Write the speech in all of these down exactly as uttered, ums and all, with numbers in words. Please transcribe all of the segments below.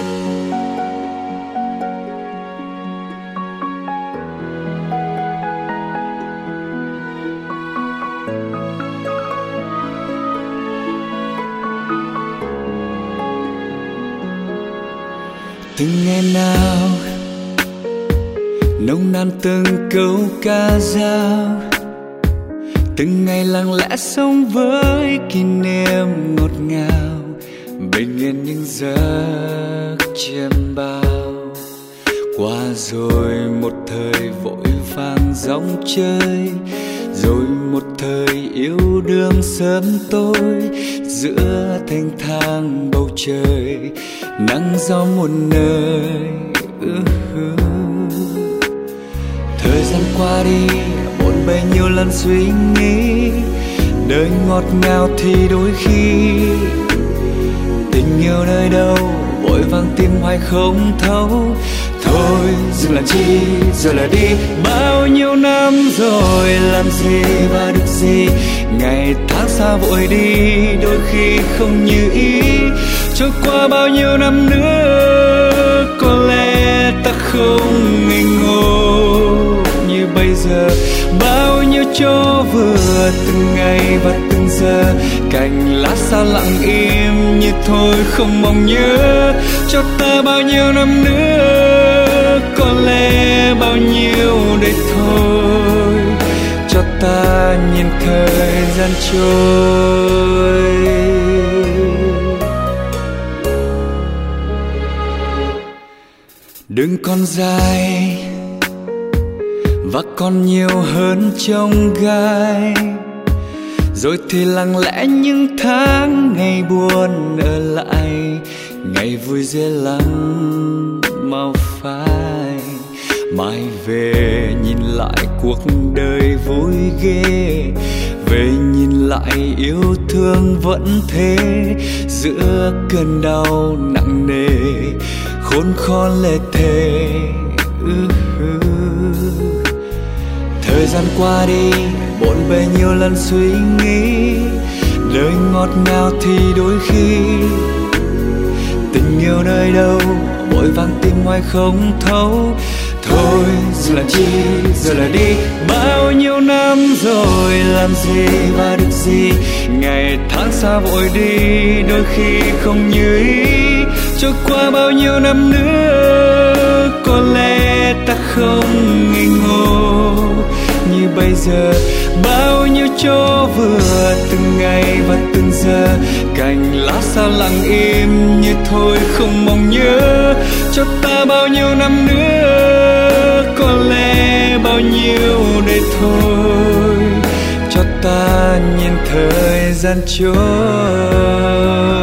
Từng ngày nào nồng nàn từng câu ca dao, từng ngày lặng lẽ sống với kỷ niệm ngọt ngào, bình yên những giấc chiêm bao. Qua rồi một thời vội vàng dòng chơi, rồi một thời yêu đương sớm tối, giữa thanh thang bầu trời nắng gió muôn nơi. uh-huh. Thời gian qua đi bộn bề nhiều lần suy nghĩ, đời ngọt ngào thì đôi khi tình yêu nơi đâu vội vàng tìm hoài không thấu. Thôi dừng làm chi rồi là đi, bao nhiêu năm rồi làm gì và được gì, ngày tháng xa vội đi đôi khi không như ý. Trôi qua bao nhiêu năm nữa có lẽ ta không ngây ngô như bây giờ. Bao nhiêu chỗ vừa từng ngày và từng giờ, cành lá xa lặng im như thôi không mong nhớ. Cho ta bao nhiêu năm nữa có lẽ bao nhiêu đây thôi, cho ta nhìn thời gian trôi. Đừng còn dài và còn nhiều hơn chông gai, rồi thì lặng lẽ những tháng ngày buồn ở lại, ngày vui dễ lắm mau phai. Mai về nhìn lại cuộc đời vui ghê, về nhìn lại yêu thương vẫn thế, giữa cơn đau nặng nề khốn khó lê thề. uh-huh. Thời gian qua đi bộn bề nhiều lần suy nghĩ, đời ngọt ngào thì đôi khi tình yêu nơi đâu vội vàng tìm hoài không thấu. Thôi giờ làm chi giờ là đi, bao nhiêu năm rồi làm gì và được gì, ngày tháng xa vội đi đôi khi không như ý. Trôi qua bao nhiêu năm nữa có lẽ ta không ngây ngô như bây giờ. Bao nhiêu chỗ vừa từng ngày và từng giờ, cành lá sao lặng im như thôi không mong nhớ. Cho ta bao nhiêu năm nữa có lẽ bao nhiêu đây thôi, cho ta nhìn thời gian trôi.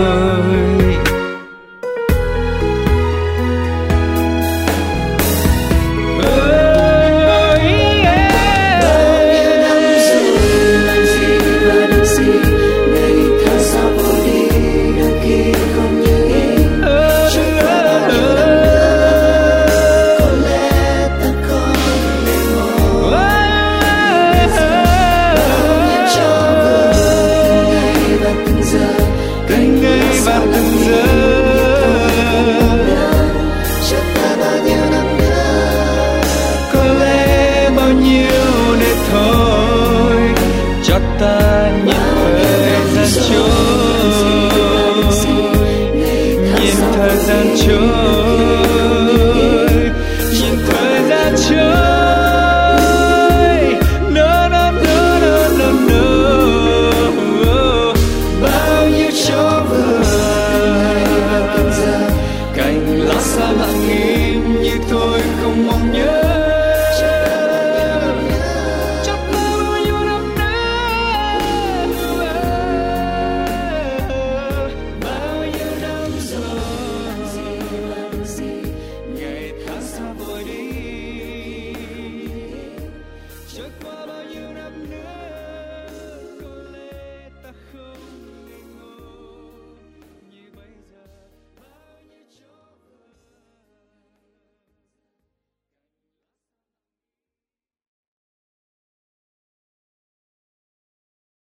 Ta nhìn thời gian trôi, nhìn thời gian trôi.